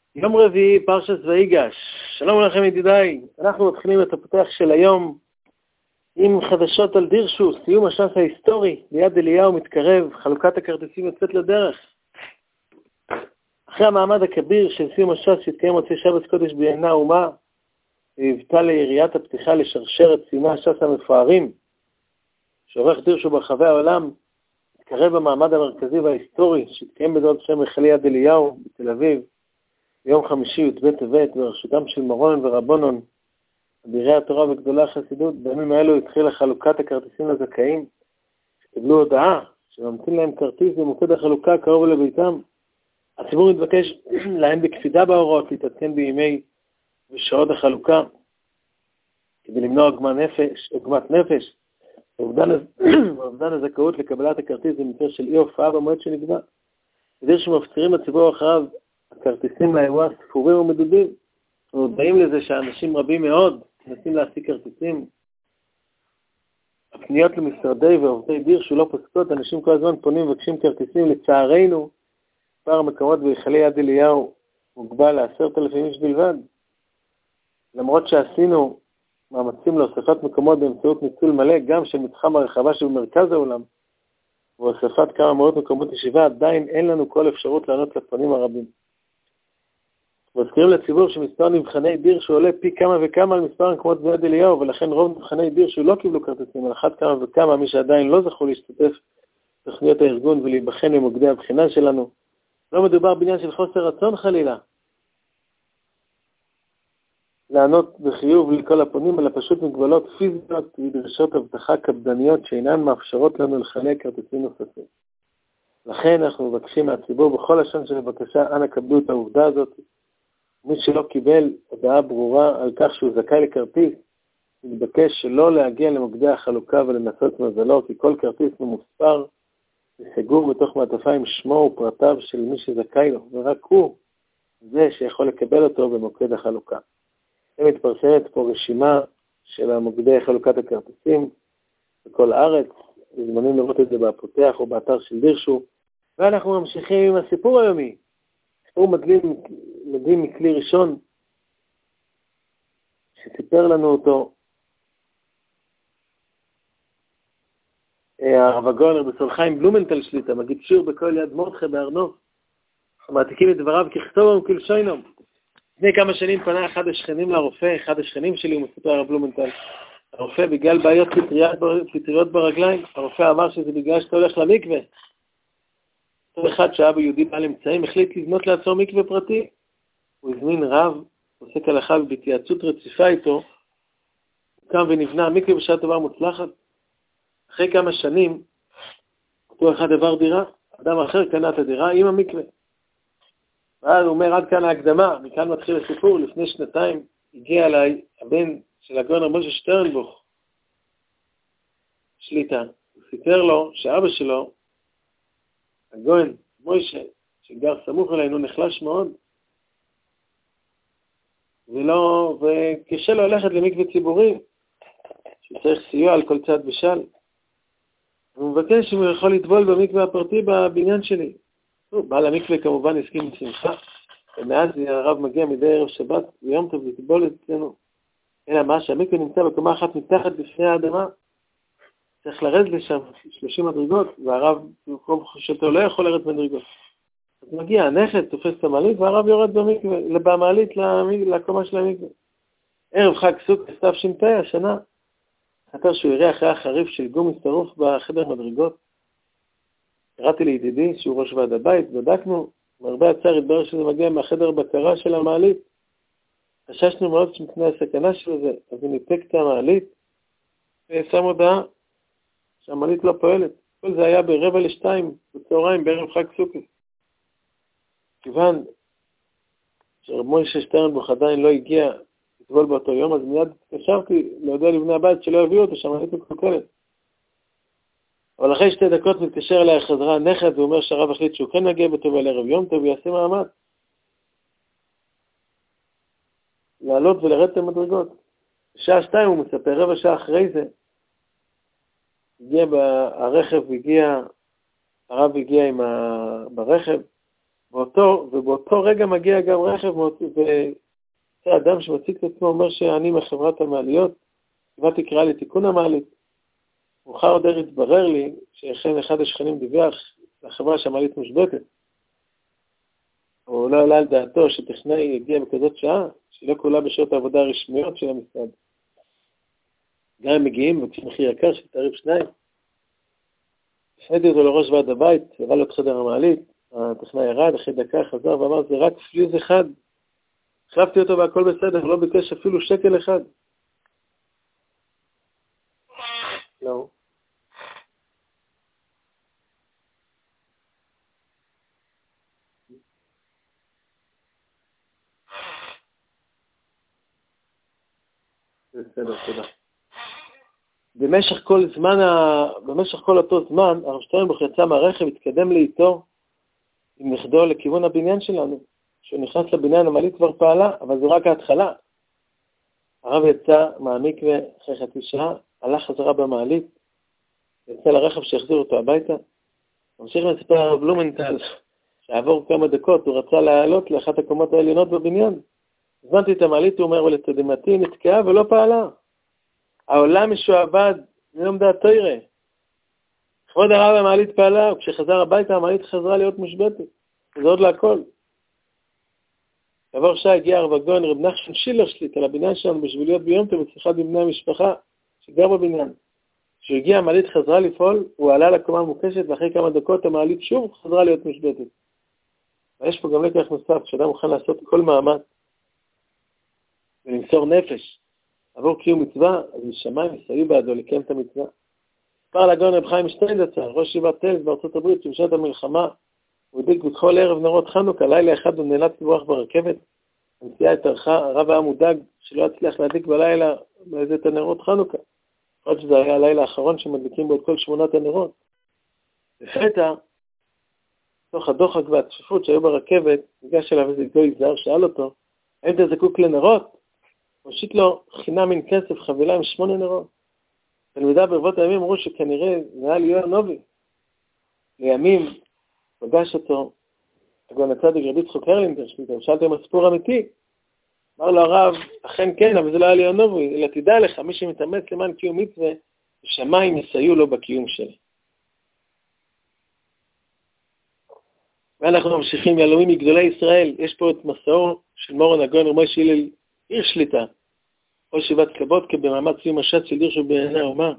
יום רביעי, פרשת ויגש. שלום לכם ידידיי. אנחנו מתחילים את הפתח של היום עם חדשות על דירשו, סיום הש"ס ההיסטורי, ליד אליהו מתקרב, חלוקת הכרטיסים יוצאת לדרך. אחרי המעמד הכביר של סיום הש"ס שהתקיים מוצאי שבת קודש בעיני האומה, והבטא ליריית הפתיחה לשרשר את סיומי הש"ס המפוארים, שעורך דירשו ברחבי העולם, מתקרב המעמד המרכזי וההיסטורי שהתקיים בעזרת השם בחלי יד אליהו בתל אביב, ביום חמישי י"ב טבת בראשותם של מרון ורבונון, אבירי התורה וגדולי החסידות. בימים האלו התחילה חלוקת הכרטיסים לזכאים, שקיבלו הודעה שממתין להם כרטיס במוקד החלוקה קרוב לביתם. הציבור התבקש להם בקפידה בהוראות להתעדכן בימי ושעות החלוקה, כדי למנוע עוגמת נפש, ואובדן הזכאות לקבלת הכרטיס במקרה של אי הופעה במועד שנקבע. כדי שמפצירים הציבור אחריו, הכרטיסים לאירוע ספורים ומדודים. אנחנו מודעים לזה שאנשים רבים מאוד מנסים להשיג כרטיסים. הפניות למשרדי ועובדי דירשו לא פוסקות, אנשים כל הזמן פונים ומבקשים כרטיסים. לצערנו, מספר המקומות בהיכלי יד אליהו מוגבל ל10,000 איש בלבד. למרות שעשינו מאמצים להוספת מקומות באמצעות ניצול מלא, גם של מתחם הרחבה שבמרכז העולם, והוספת כמה מאות מקומות ישיבה, עדיין אין לנו כל אפשרות לענות לפונים הרבים. מזכירים לציבור שמספר נבחני דירשו עולה פי כמה וכמה על מספר המקומות ביד אליהו, ולכן רוב נבחני דירשו לא קיבלו כרטיסים, על אחת כמה וכמה מי שעדיין לא זכו להשתתף בתוכניות הארגון ולהיבחן במוקדי הבחינה שלנו. לא מדובר בעניין של חוסר רצון חלילה לענות בחיוב לכל הפונים, אלא פשוט מגבלות פיזיות ודרישות הבטחה קפדניות שאינן מאפשרות לנו לחלק כרטיסים נוספים. לכן אנחנו מבקשים מהציבור בכל לשון של בקשה, אנא קבלו את העובדה הזאת. מי שלא קיבל הודעה ברורה על כך שהוא זכאי לכרטיס, מתבקש שלא להגיע למוקדי החלוקה ולנסות מזלו, כי כל כרטיס ממוספר וסגור בתוך מעטפה עם שמו ופרטיו של מי שזכאי לו, ורק הוא זה שיכול לקבל אותו במוקד החלוקה. מתפרסמת פה רשימה של המוקדי חלוקת הכרטיסים בכל הארץ, מוזמנים לראות את זה בפותח או באתר של דירשו, ואנחנו ממשיכים עם הסיפור היומי. סיפור מדהים מכלי ראשון, שסיפר לנו אותו הרב הגאון בסול חיים בלומנטל שליט"א, מגיד שיעור בכל יד מרדכי בהר-נוף, מעתיקים את דבריו ככתבם וכלשונם. לפני כמה שנים פנה אחד השכנים לרופא, אחד השכנים שלי, הוא מספר הרב בלומנטל. הרופא בגלל בעיות פטריות ברגליים, הרופא אמר שזה בגלל שאתה הולך למקווה. אותו אחד שהיה ביהודי בעל אמצעים, החליט לבנות לעצמו מקווה פרטי. הוא הזמין רב, עוסק הלכה ובהתייעצות רציפה איתו, הוא קם ונבנה המקווה בשעה טובה מוצלחת. אחרי כמה שנים, אותו אחד עבר דירה, אדם אחר קנה את הדירה עם המקווה. ואז הוא אומר, עד כאן ההקדמה, מכאן מתחיל הסיפור. לפני שנתיים הגיע אליי הבן של הגאון רב משה שטרנבוך שליט"א. הוא סיפר לו שאבא שלו, הגאון משה, שגר סמוך אלינו, נחלש מאוד, וקשה לו ללכת למקווה ציבורי, שצריך סיוע על כל צד בשל. הוא מבקש אם הוא יכול לטבול במקווה הפרטי בבניין שלי. בעל המקווה כמובן הסכים בשמחה, ומאז הרב מגיע מדי ערב שבת ויום טוב לטבול אצלנו. אלא מה, שהמקווה נמצא בקומה אחת מתחת לפני האדמה, צריך לרד לשם 30 מדרגות, והרב במקום חושתו לא יכול לרד מדרגות. אז מגיע הנכד, תופס את המעלית, והרב יורד במעלית לקומה של המקווה. ערב חג סוכות תש"פ השנה, חתר שהוא יראה אחרי החריף של גומי שרוף בחדר מדרגות. קראתי לידידי שהוא ראש ועד הבית, בדקנו, מהרבה הצער התברר שזה מגיע מהחדר בקרה של המעלית. חששנו מאוד מפני הסכנה של זה, אז הוא ניתק את המעלית ושם הודעה שהמעלית לא פועלת. כל זה היה ב13:45 בצהריים בערב חג סוכות. כיוון שרב משה שטרנבוך עדיין לא הגיע לטבול באותו יום, אז מיד התקשרתי להודיע לבני הבית שלא הביאו אותו, שהמעלית מקולקלת. אבל אחרי 2 דקות מתקשר אליי חזרה הנכד, ואומר שהרב החליט שהוא כן נגיע בטובל ערב יום טוב, ויעשה מאמץ לעלות ולרד את המדרגות. בשעה 2 הוא מספר, רבע שעה אחרי זה, הגיע ברכב, הרב הגיע ברכב, ובאותו רגע מגיע גם רכב, זה אדם שמציג את עצמו, אומר שאני מחברת המעליות, קיבלתי קריאה לתיקון המעלית. מאוחר עוד התברר לי שאכן אחד השכנים דיווח לחברה שהמעלית מושבתת. הוא לא עלה על דעתו שטכנאי יגיע בכזאת שעה, שלא כולה בשעות העבודה הרשמיות של המשרד. גם הם מגיעים וכשהם מחיר יקר של תעריף 2. הפניתי אותו לראש ועד הבית, הראה לו את חדר המעלית, הטכנאי ירד, אחרי דקה חזר ואמר, זה רק פליז אחד. החלפתי אותו והכל בסדר, לא ביקש אפילו שקל אחד. לא. בסדר, תודה. במשך כל אותו זמן, הרב שטרנבוך יצא מהרכב, התקדם לאיתו עם נכדו לכיוון הבניין שלנו. כשהוא נכנס לבניין, המעלית כבר פעלה, אבל זו רק ההתחלה. הרב יצא מהמקווה אחרי חצי שעה, הלך חזרה במעלית, יצא לרכב שהחזיר אותו הביתה. ממשיך לספר הרב בלומנטל, שעבור כמה דקות, הוא רצה לעלות לאחת הקומות העליונות בבניין. הזמנתי את המעלית, הוא אומר, ולתדהמתי נתקעה ולא פעלה. העולם משועבד, מיום דעתו יראה. כבוד הרב המעלית פעלה, וכשחזר הביתה המעלית חזרה להיות מושבתת. זה עוד להכל. עבור שעה הגיע הרב הגאון רב נחשון שילר שליט על הבניין שלנו בשביל להיות ביום טוב וצריכה בבני המשפחה שגר בבניין. כשהוא הגיע המעלית חזרה לפעול, הוא עלה לקומה המוקשת ואחרי כמה דקות המעלית שוב חזרה להיות מושבתת. ויש פה גם לקח נוסף, שאדם מוכן לעשות כל מאמץ ולמסור נפש עבור קיום מצווה, אז משמיים יסייעו בעדו לקיים את המצווה. פער לגאון רב חיים שטיינזלצר, ראש ישיבת תל בארצות הברית, שבשעת המלחמה, הוא הדליק בכל ערב נרות חנוכה, לילה אחד הוא נאלץ לברוח ברכבת, הנסיעה התארכה, הרב היה מודאג שלא הצליח להדליק בלילה באיזה את הנרות חנוכה. עוד שזה היה הלילה האחרון שמדליקים בו את כל 8 הנרות. לפתע, תוך הדוחק והצפיפות שהיו ברכבת, ניגש אליו איזה גוי זר, שאל אותו, האם אתה זקוק לנרות? הושיט לו חינם מן כסף, חבילה עם 8 נרות. תלמידיו ברבות הימים אמרו שכנראה זה היה ליאור נובי. לימים פגש אותו, הגאון הצדיק רבי יצחק הרלינגר, שאלתי עם הסיפור אמיתי. אמר לו הרב, אכן כן, אבל זה לא היה ליאור נובי, אלא תדע לך, מי שמתאמץ למען קיום מצווה, שמיים יסייעו לו בקיום שלה. ואנחנו ממשיכים יהלומים מגדולי ישראל. יש פה את מסעו של מורן הגאון רבי משה הלל עיר שליטה, או שיבת קבודקה במעמד סיום השץ של דיר שבעיני האומה.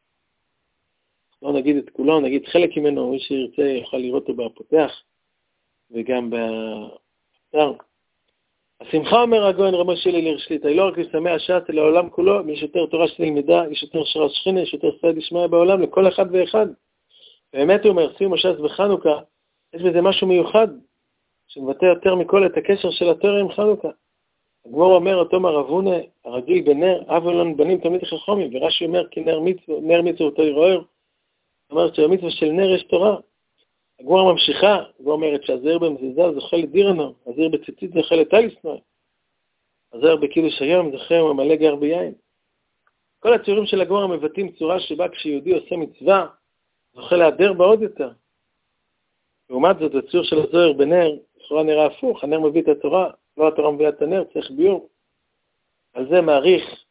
לא נגיד את כולו, נגיד חלק ממנו, מי שירצה יוכל לראות אותו בפותח וגם באתר. השמחה אומר הגאון רבי משה הלל עיר שליטה, היא לא רק לשמח השץ אלא העולם כולו, יש יותר תורה שנלמדה, יש יותר שרת שכינה, יש יותר סייעתא דשמיא בעולם לכל אחד ואחד. באמת הוא אומר, סיום השץ בחנוכה, יש בזה משהו מיוחד, שמבטא יותר מכל את הקשר של התורה עם חנוכה. הגמור אומר, אותו מרבונה, הרגיל בנר, אבולון בנים תמיד חכמים, ורש"י אומר, כי נר מצווה אותו ירוער, זאת אומרת שהמצווה של נר יש תורה. הגמור ממשיכה, הגמור אומרת שהזהיר במזיזה זוכה לדירנו, הזהיר בציצית זוכה לטליסנוי, הזהיר בקידוש היום זוכה וממלא גר ביין. כל הציורים של הגמור מבטאים צורה שבה כשיהודי עושה מצווה, זוכה להדר בה עוד יותר. לעומת זאת, הציור של הזוהר בנר, לכאורה נראה הפוך, הנר מביא את התורה, לא התורה מביאה את הנר, צריך ביור. על זה מעריך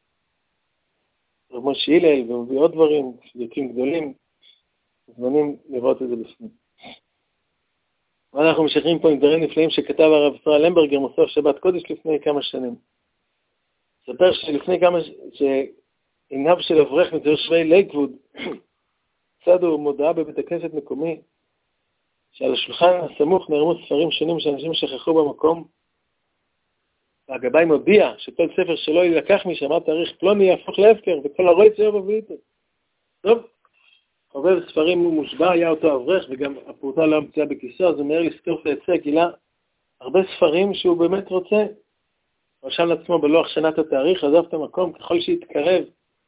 רב משה הלל ומביא עוד דברים, דיוקים גדולים, מוזמנים לראות את זה בפנים. ואנחנו משחררים פה עם דברים נפלאים שכתב הרב ישראל למברגר, מוסף שבת קודש לפני כמה שנים. ספר שלפני כמה, שעיניו של אברך מתושבי לייקווד, צדו מודעה בבית הכנסת מקומי, שעל השולחן הסמוך נרמו ספרים שונים שאנשים שכחו במקום, והגבאי מודיע שכל ספר שלא ילקח משם עד תאריך פלוני יהפוך להפקר, וכל הרוי ציור בביתו. טוב, חובב ספרים מושבע היה אותו אברך, וגם הפורטה לא המציאה בכיסו, אז הוא מהר לסקוף לעצה, גילה הרבה ספרים שהוא באמת רוצה. רשם לעצמו בלוח שנת התאריך, עזב את המקום ככל שהתקרב.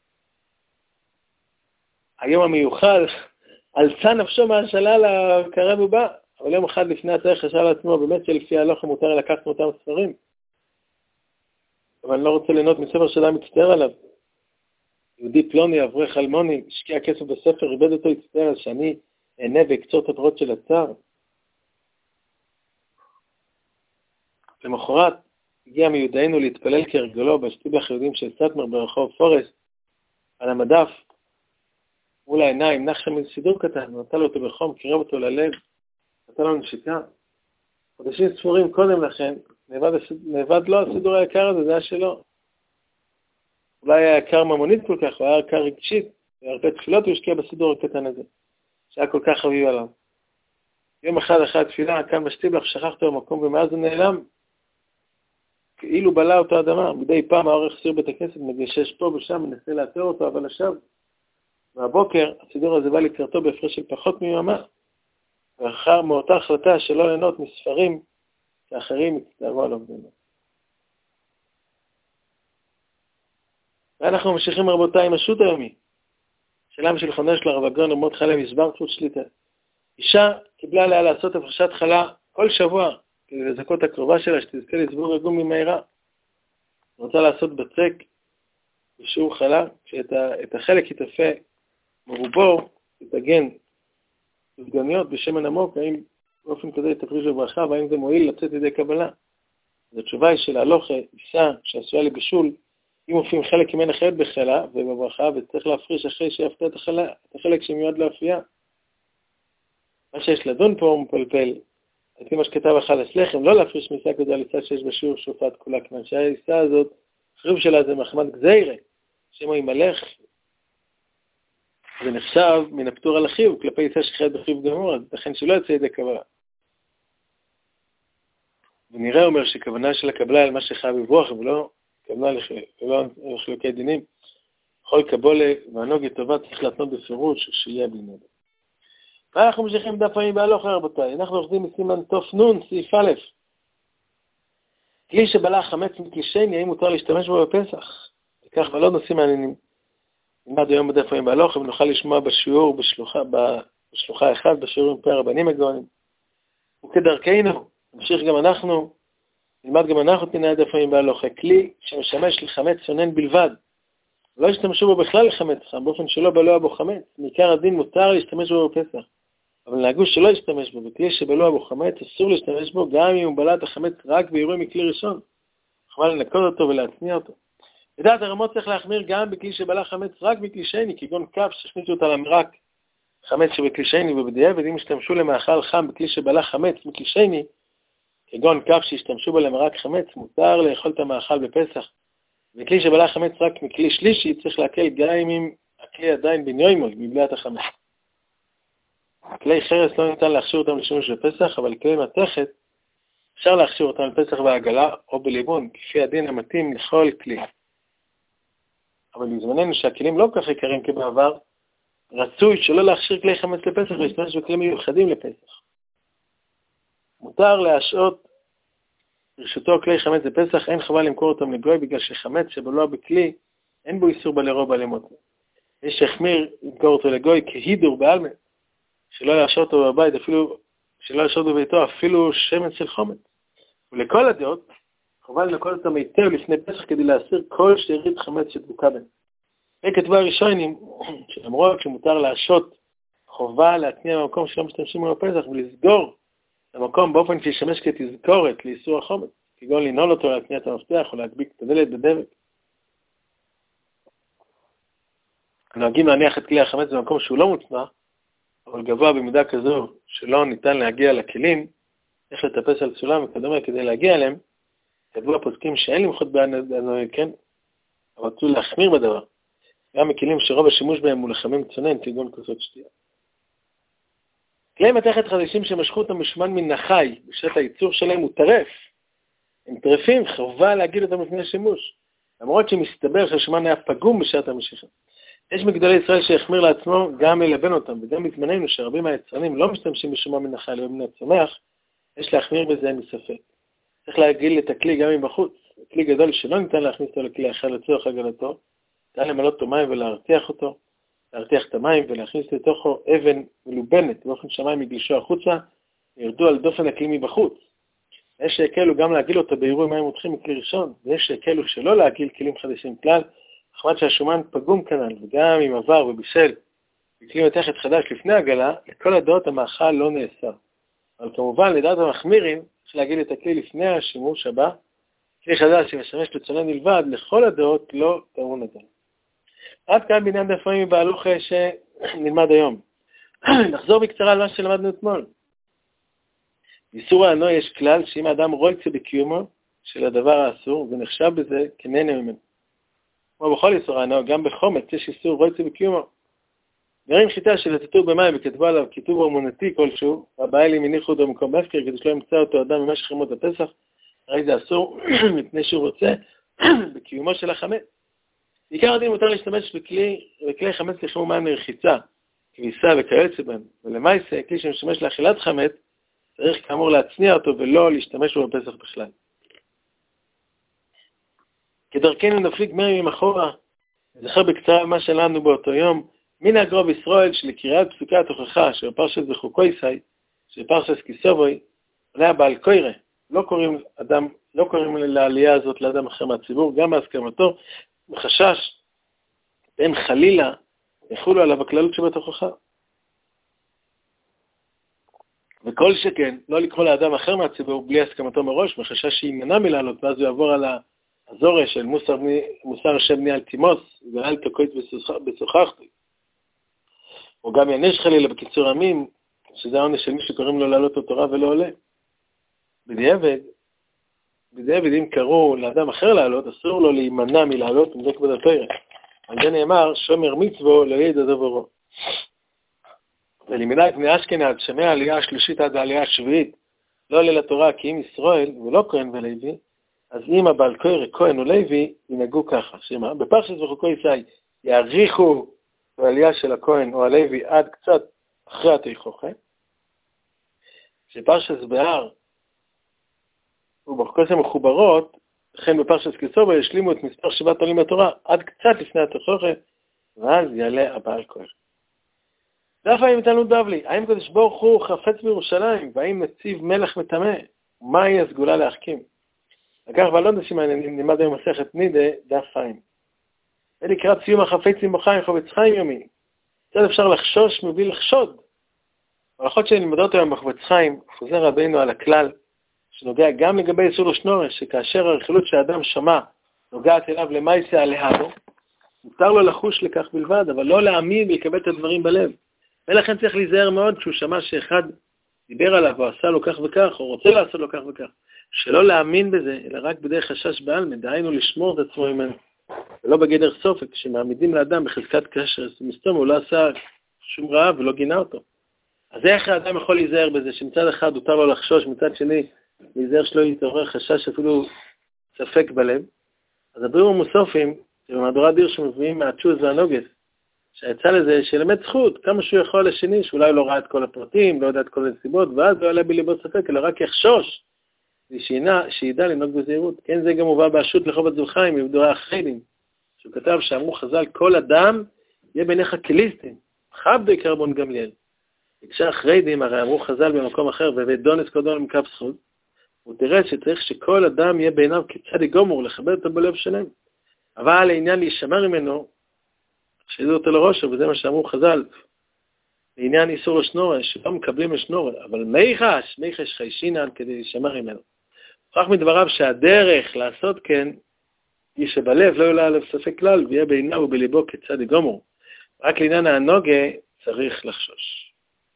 היום המיוחד, עלצה נפשו מהשלל הקרב ובא, אבל יום אחד לפני התאריך חשב לעצמו, באמת שלפי ההלוך מותר לקחת מאותם ספרים. אבל אני לא רוצה ליהנות מספר שאדם מצטער עליו. יהודי פלוני, אברך אלמוני, השקיע כסף בספר, איבד אותו, הצטער על שאני אענה ואקצור את הפרות של הצער. למחרת הגיע מיודענו להתפלל כהרגלו בשטיבלח יהודים של סטמר ברחוב פורסט, על המדף, מול העיניים, נח שם איזה סידור קטן, נתן לו אותו בחום, קירב אותו ללב, נתן לו נשיקה. חודשים ספורים קודם לכן, נאבד לו הסידור היקר הזה, זה היה שלו. אולי היה יקר ממונית כל כך, או היה יקר רגשית, והרבה תפילות הוא השקיע בסידור הקטן הזה, שהיה כל כך חביב עליו. יום אחד אחרי התפילה, קם בשטיבלח, שכח אותו במקום, ומאז הוא נעלם. כאילו בלע אותו אדמה, מדי פעם העורך סיר בית הכנסת, מגשש פה ושם, מנסה לאתר אותו, אבל עכשיו, מהבוקר, הסידור הזה בא לקראתו בהפרש של פחות מיממה, ואחר מאותה החלטה שלא ליהנות מספרים, שאחרים יצטערו על עובדינו. ואנחנו ממשיכים רבותיי עם השו"ת היומי. שאלה של חונש לרב הגאון רמות חלה מסבר תפות שליטה. אישה קיבלה עליה לעשות הפרשת חלה כל שבוע, כדי לזכות הקרובה שלה שתזכה לסבור רגום ממהרה. רוצה לעשות בצק בשיעור חלה, כשאת החלק יתאפה מרובו, יתגן ספגניות בשמן עמוק, האם באופן כזה יתפריש בברכה, והאם זה מועיל לצאת ידי קבלה. אז התשובה היא של ההלוכה, אישה שעשויה לבישול, אם מופיעים חלק ממנה אחרת בחלה ובברכה, וצריך להפריש אחרי שיפתה את החלק שמיועד להופיע. מה שיש לדון פה הוא מפלפל, על פי מה שכתב החלס לחם, לא להפריש מיסה כדי על איסה שיש בשיעור שופט כולה, כיוון שהאיסה הזאת, החיוב שלה זה מחמת גזירה, שמו ימלך, זה נחשב מן הפטור על החיוב, כלפי איסה שחייבת בחיוב גמור, אז לכן שלא יצא ידי קבלה. ונראה אומר שכוונה של הקבלה על מה שחייב בברוח, ולא כוונה לחלוקי דינים. בכל קבולה והנוגה טובה צריך להתנות בפירוש שיהיה בלי נדר. ואנחנו ממשיכים דף היומי בהלוכה רבותיי. אנחנו עובדים מסימן תוף נון, סעיף א'. כלי שבלע חמץ מכלי שני, האם מותר להשתמש בו בפסח? וכך ולא נושאים מעניינים. נלמד היום בדף היומי בהלוכה ונוכל לשמוע בשיעור בשלוחה אחד, בשיעור עם פי הרבנים הגאונים. וכדרכנו, נמשיך גם אנחנו, נלמד גם אנחנו תנאי הדף היומי בהלוכה. כלי שמשמש לחמץ צונן בלבד. לא ישתמשו בו בכלל לחמץ חם, באופן שלא בלוע בו חמץ. מעיקר הדין מותר להשתמש בו בפסח. אבל נהגו שלא ישתמש בו, בכלי שבלוע בו חמץ, אסור להשתמש בו, גם אם הוא בלע את החמץ רק באירוע מכלי ראשון. חבל לנקות אותו ולהצניע אותו. לדעת הרמות צריך להחמיר גם בכלי שבלע חמץ רק בכלי שני, כגון כף שהכניסו אותה למרק חמץ שבכלי שני, ובדיעבד אם השתמשו למאכל חם בכלי שבלע חמץ מכלי שני, כגון כף שהשתמשו בה למרק חמץ, מותר לאכול את המאכל בפסח. וכלי שבלע חמץ רק מכלי שלישי, צריך להקל גם אם הכלי עדיין בניומול, מבליעת החמץ. כלי חרס לא ניתן להכשיר אותם לשימוש בפסח, אבל כלי מתכת אפשר להכשיר אותם לפסח בעגלה או בליבון, כפי הדין המתאים לכל כלי. אבל בזמננו שהכלים לא כך יקרים כבעבר, רצוי שלא להכשיר כלי חמץ לפסח ולהשתמש בכלים מיוחדים לפסח. מותר להשעות ברשותו כלי חמץ לפסח, אין חבל למכור אותם לגוי, בגלל שחמץ שבלוע בכלי, אין בו איסור בלרוב בלימות. יש שהחמיר למכור אותו לגוי כהידור בעלמה, שלא להשעות אותו בבית, שלא להשעות בביתו, אפילו שמן של חומץ. ולכל הדעות, חבל לנקות אותם היטב לפני פסח כדי להסיר כל שארית חמץ שדבוקה בהם. כתבו הראשונים, שלמרות שמותר להשעות חובה להתניע במקום שלא משתמשים בו בפסח ולסגור המקום באופן שישמש כתזכורת לאיסור החומץ, כגון לנעול אותו להתניע את המפתח או להדביק את הדלת בדבק. נוהגים להניח את כלי החמץ במקום שהוא לא מוצנע, אבל גבוה במידה כזו שלא ניתן להגיע לכלים, איך לטפס על סולם וכדומה כדי להגיע אליהם, כתבו הפוסקים שאין למחות בענוי, כן, אבל רצו להחמיר בדבר. גם מכלים שרוב השימוש בהם הוא לחמם צונן, כגון כוסות שתייה. כלי מתכת חדשים שמשכו אותם בשומן מן החי, בשעת הייצור שלהם הוא טרף. הם טרפים, חובה להגיד אותם לפני שימוש. למרות שמסתבר שהשומן היה פגום בשעת המשיכה. יש מגדולי ישראל שהחמיר לעצמו גם ללבן אותם, וגם בזמננו שרבים מהיצרנים לא משתמשים בשומן מן החי ולא מן הצומח, יש להחמיר בזה מספק. צריך להגיל את הכלי גם מבחוץ. כלי גדול שלא ניתן להכניס אותו לכלי אחר לצורך הגלתו, ניתן למלא אותו מים ולהרתיח אותו, להרתיח את המים ולהכניס לתוכו אבן מלובנת, באופן שהמים יגלשו החוצה, ירדו על דופן הכלי מבחוץ. יש שהקלו גם להגיל אותו באירוע מים מותחים מכלי ראשון, ויש שהקלו שלא להגיל כלים חדשים כלל, אחמד שהשומן פגום כנל, וגם אם עבר ובישל בכלי מתכת חדש לפני הגלה, לכל הדעות המאכל לא נאסר. אבל כמובן, לדעת המחמירים, צריך להגיד את הכלי לפני השימוש הבא, כלי חדש שמשמש לצונן מלבד, לכל הדעות לא טעון את זה. עד כאן בעניין דף יומי בהלוכה שנלמד היום. נחזור בקצרה על מה שלמדנו אתמול. באיסור הענו יש כלל שאם האדם רוצה בקיומו של הדבר האסור, ונחשב בזה כנהנה ממנו. כמו בכל איסור הענו, גם בחומץ יש איסור רוצה בקיומו. גרים חיטה שלטטו במים וכתבו עליו כיתוב אמונתי כלשהו, והבעלים הניחו אותו במקום בהפקר כדי שלא ימצא אותו אדם במשך ימות הפסח, הרי זה אסור מפני שהוא רוצה בקיומו של החמץ. בעיקר הדין מותר להשתמש בכלי חמץ לחימום מים לרחיצה, כביסה וכיוצא בהם, ולמעשה כלי שמשמש לאכילת חמץ, צריך כאמור להצניע אותו ולא להשתמש בו בפסח בכלל. כדרכנו נפליג מרים אחורה, זכר בקצרה מה שלנו באותו יום, מנהג רוב ישראל שלקריאת פסוקי התוכחה של פרשת בחוקויסאי, של פרשת כיסובוי, עולה בעל קוירה, לא קוראים לעלייה הזאת לאדם אחר מהציבור, גם בהסכמתו, בחשש בין חלילה יחולו עליו הכללות שבתוכחה. וכל שכן, לא לקרוא לאדם אחר מהציבור בלי הסכמתו מראש, מחשש שימנע מלעלות, ואז הוא יעבור על הזורש של מוסר השם בני אל תימוס, ואל תקוית בשוחחתי. או גם יענש חלילה בקיצור עמים, שזה העונש של מי שקוראים לו לעלות לתורה ולא עולה. בדיעבד, אם קראו לאדם אחר לעלות, אסור לו להימנע מלעלות ומדק בדתוירה. על זה נאמר, שומר מצוו לא ידע דברו. ולמנהג בני אשכנז, שמע העלייה השלישית עד העלייה השביעית, לא עולה לתורה כי אם ישראל ולא כהן ולוי, אז אם הבעל כהן ולוי ינהגו ככה, שמה? בפרשת בחוקויסאי יאריכו בעלייה של הכהן או הלוי עד קצת אחרי התיכוכה, שפרשת בהר ובחוקויסאי מחוברות, לכן בפרשת כיסובוי ישלימו את מספר 7 עולים בתורה עד קצת לפני התיכוכה, ואז יעלה הבעל כהן. דף האם תלמוד בבלי, האם קדוש ברוך הוא חפץ בירושלים, והאם נציב מלך מטמא, מהי הסגולה להחכים? לקח ולא נשים העניינים, נלמד היום מסכת נידה, דף האם. ולקראת סיום החפצים בחיים, חפץ חיים יומי. קצת אפשר לחשוש מבלי לחשוד. הלכות שנלמדות היום בחפץ חיים, חוזר רבינו על הכלל, שנוגע גם לגבי איסור לשנורש, שכאשר הרכילות שהאדם שמע, נוגעת אליו למעשה עלינו, מותר לו לחוש לכך בלבד, אבל לא להאמין ולקבל את הדברים בלב. ולכן צריך להיזהר מאוד כשהוא שמע שאחד דיבר עליו או עשה לו כך וכך, או רוצה לעשות לו כך וכך. שלא להאמין בזה, אלא רק בדרך חשש בעלמא, דהיינו לשמור את עצמו ממנו. ולא בגדר סופק, כשמעמידים לאדם בחזקת קשר מסתום, הוא לא עשה שום רעה ולא גינה אותו. אז איך האדם יכול להיזהר בזה, שמצד אחד הותר לו לחשוש, מצד שני להיזהר שלא יתעורר חשש אפילו ספק בלב. אז הביאור המוסופים, שבמהדורת דיר שמביאים מהצ'וז והנוגס, שיצא לזה שלמד זכות, כמה שהוא יכול לשני, שאולי לא ראה את כל הפרטים, לא יודע את כל הנסיבות, ואז לא עלה בליבו ספק, אלא רק יחשוש, שידע לנהוג בזהירות. כן, זה גם הובא באשות לחובת זולחיים, מבדורי החרדים, שהוא כתב שאמרו חז"ל, כל אדם יהיה בעיניך כליסטים, חבדו כרבון גמליאל. וכשהחרדים, הרי אמרו חז"ל במקום אחר, ובדונס קודון מקו זכות, הוא תראה שצריך שכל אדם יהיה בעיניו כצדיק גמור, לכבד אותו בלב שלם. אבל לעניין להישמר ממנו, שידעו אותו לראשו, וזה מה שאמרו חז"ל, לעניין איסור לשנורש, שלא מקבלים לשנורש, אבל מיחש חיישינן כדי להישמר ממנו. כך מדבריו שהדרך לעשות כן, היא שבלב לא יולה עליו ספק כלל, ויהיה בעיניו ובליבו כצדיק גמור. רק לעניין הנוגה צריך לחשוש.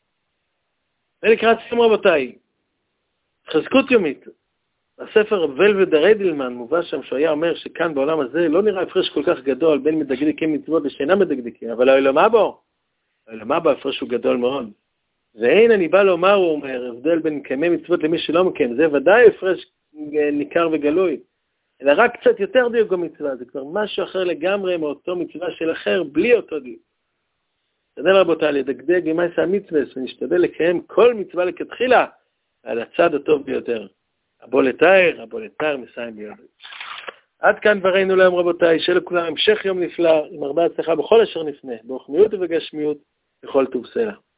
ולקראת סיום רבותיי, חזקות יומית. הספר ולווד הריידלמן מובא שם שהוא היה אומר שכאן בעולם הזה לא נראה הפרש כל כך גדול בין מדקדקים מצוות ושאינם מדקדקים, אבל העולמה בו הפרש הוא גדול מאוד. ואין אני בא לומר, הוא אומר, הבדל בין מקיימי מצוות למי שלא מקיים, זה ודאי הפרש ניכר וגלוי, אלא רק קצת יותר דיוק במצווה, זה כבר משהו אחר לגמרי מאותו מצווה של אחר, בלי אותו דיוק. תדל רבותיי, לדקדק במעשה המצווה, ונשתדל לקיים כל מצווה לכתחילה, על הצד הטוב ביותר. הבוא לתאר, מסיים ביותר. עד כאן דברינו להם רבותיי, שלכולם המשך יום נפלא, עם הרבה הצלחה בכל אשר נפנה, ברוחניות ובגשמיות, בכל טוב סלע.